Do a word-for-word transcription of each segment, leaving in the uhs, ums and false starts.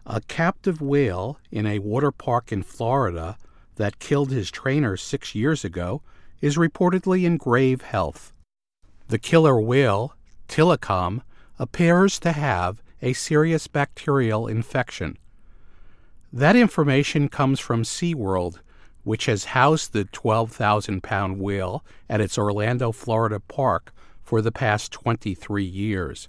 A captive whale in a water park in Florida that killed his trainer six years ago is reportedly in grave health. The killer whale, Tilikum, appears to have a serious bacterial infection. That information comes from SeaWorld, which has housed the twelve thousand pound whale at its Orlando, Florida park for the past twenty-three years.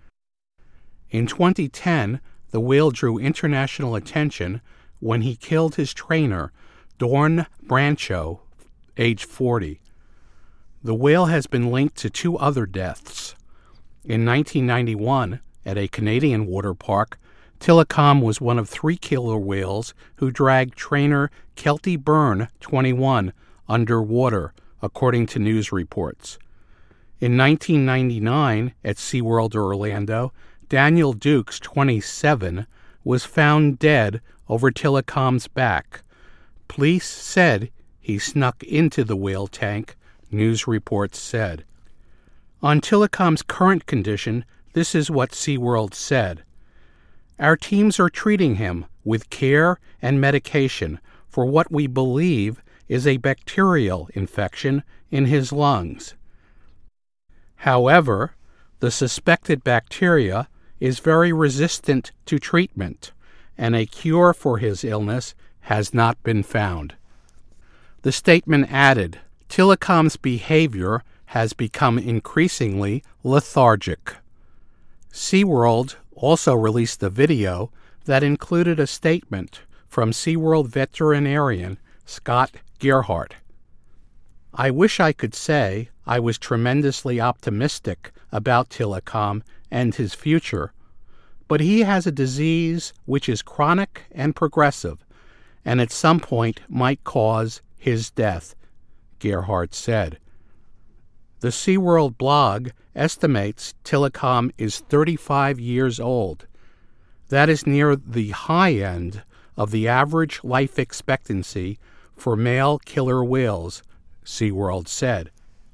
In twenty ten, the whale drew international attention when he killed his trainer, Dorn Brancho, age forty. The whale has been linked to two other deaths. In nineteen ninety-one, at a Canadian water park, Tilikum was one of three killer whales who dragged trainer Kelty Byrne, twenty-one, underwater, according to news reports. In nineteen ninety-nine, at SeaWorld Orlando, Daniel Dukes, twenty-seven, was found dead over Tilikum's back. Police said he snuck into the whale tank, news reports said. On Tilikum's current condition, this is what SeaWorld said. Our teams are treating him with care and medication for what we believe is a bacterial infection in his lungs. However, the suspected bacteria is very resistant to treatment, and a cure for his illness has not been found. The statement added, Tilikum's behavior has become increasingly lethargic. SeaWorld also released a video that included a statement from SeaWorld veterinarian Scott Gerhardt. I wish I could say I was tremendously optimistic about Tilikum and his future, but he has a disease which is chronic and progressive, and at some point might cause his death, Gerhardt said. The SeaWorld blog estimates Tilikum is thirty-five years old. That is near the high end of the average life expectancy for male killer whales, SeaWorld said.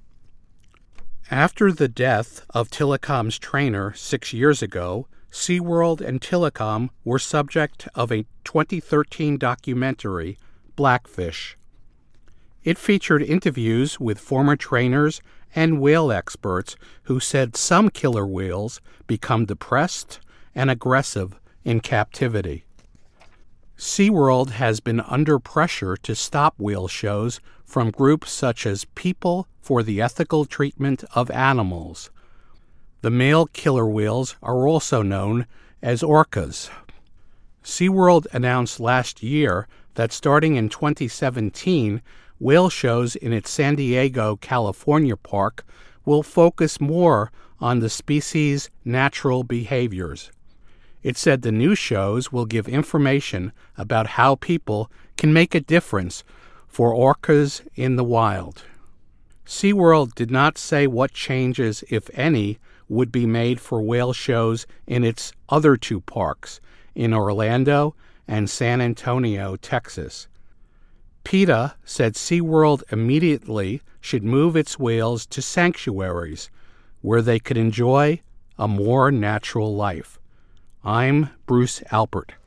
After the death of Tilikum's trainer six years ago, SeaWorld and Tilikum were subject of a twenty thirteen documentary, Blackfish. It featured interviews with former trainers and whale experts who said some killer whales become depressed and aggressive in captivity. SeaWorld has been under pressure to stop whale shows from groups such as People for the Ethical Treatment of Animals. The male killer whales are also known as orcas. SeaWorld announced last year that starting in twenty seventeen, whale shows in its San Diego, California park will focus more on the species' natural behaviors. It said the new shows will give information about how people can make a difference for orcas in the wild. SeaWorld did not say what changes, if any, would be made for whale shows in its other two parks, in Orlando and San Antonio, Texas. PETA said SeaWorld immediately should move its whales to sanctuaries where they could enjoy a more natural life. I'm Bruce Alpert.